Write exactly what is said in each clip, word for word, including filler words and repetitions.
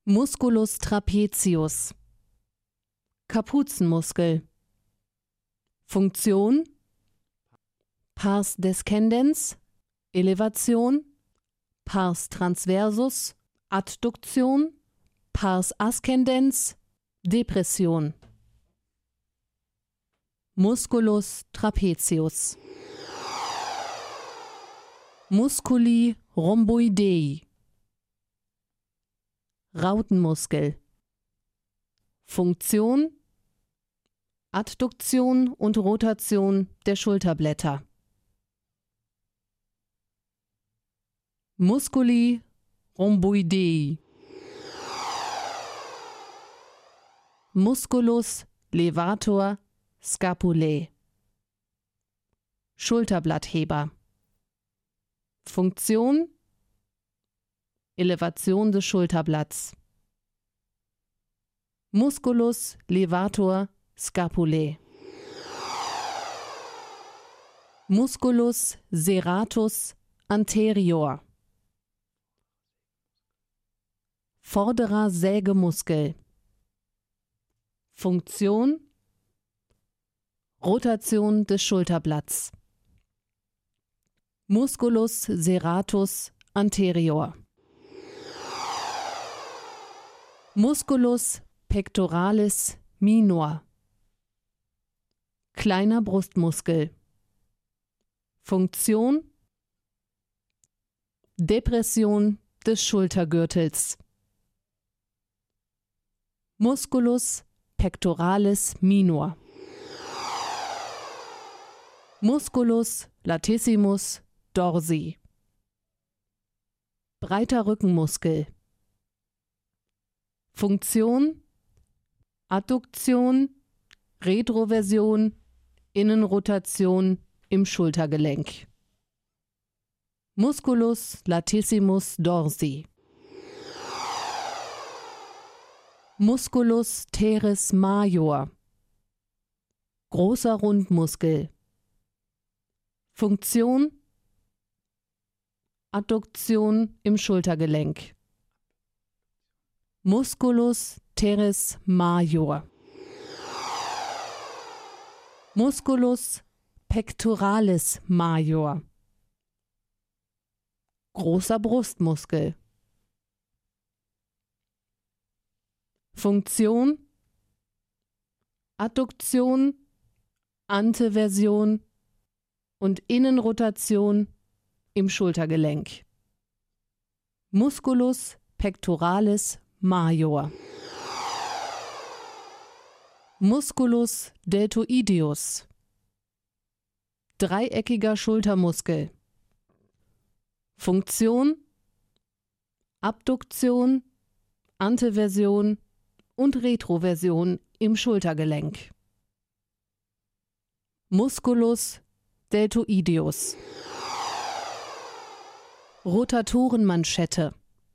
Musculus trapezius. Kapuzenmuskel. Funktion: Pars descendens, Elevation, Pars transversus, Adduktion, Pars ascendens, Depression. Musculus trapezius. Musculi rhomboidei. Rautenmuskel. Funktion: Adduktion und Rotation der Schulterblätter. Musculi rhomboidei. Musculus levator scapulae. Schulterblattheber. Funktion: Elevation des Schulterblatts. Musculus levator scapulae. Musculus serratus anterior. Vorderer Sägemuskel. Funktion: Rotation des Schulterblatts. Musculus serratus anterior. Musculus pectoralis minor. Kleiner Brustmuskel. Funktion: Depression des Schultergürtels. Musculus pectoralis minor. Musculus latissimus dorsi. Breiter Rückenmuskel. Funktion: Adduktion, Retroversion, Innenrotation im Schultergelenk. Musculus latissimus dorsi. Musculus teres major. Großer Rundmuskel. Funktion: Adduktion im Schultergelenk. Musculus teres major. Musculus pectoralis major. Großer Brustmuskel. Funktion: Adduktion, Anteversion und Innenrotation im Schultergelenk. Musculus pectoralis major. Musculus deltoideus. Dreieckiger Schultermuskel. Funktion: Abduktion, Anteversion und Retroversion im Schultergelenk. Musculus deltoideus. Rotatorenmanschette.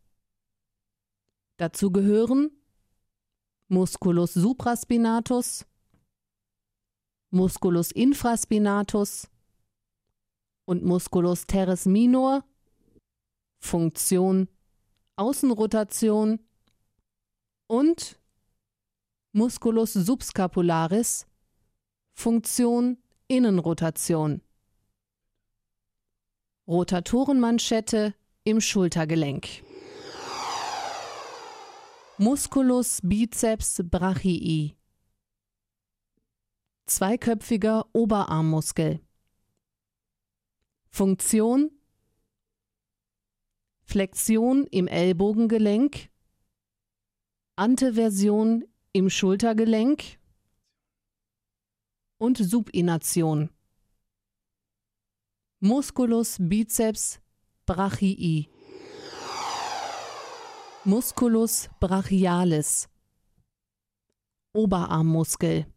Dazu gehören Musculus supraspinatus, Musculus infraspinatus und Musculus teres minor. Funktion: Außenrotation, und Musculus subscapularis. Funktion: Innenrotation. Rotatorenmanschette im Schultergelenk. Musculus biceps brachii. Zweiköpfiger Oberarmmuskel. Funktion: Flexion im Ellbogengelenk, Anteversion im Schultergelenk und Supination. Musculus biceps brachii. Musculus brachialis. Oberarmmuskel.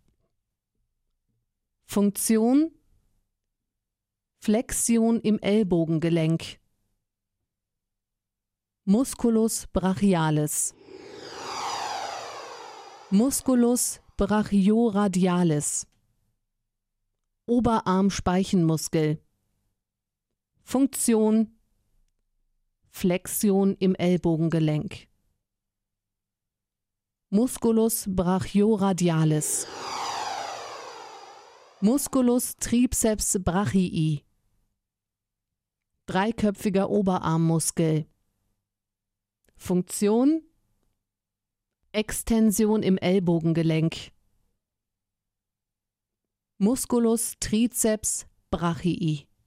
Funktion: Flexion im Ellbogengelenk. Musculus brachialis. Musculus brachioradialis. Oberarmspeichenmuskel. Funktion: Flexion im Ellbogengelenk. Musculus brachioradialis. Musculus triceps brachii. Dreiköpfiger Oberarmmuskel. Funktion: Extension im Ellbogengelenk. Musculus triceps brachii.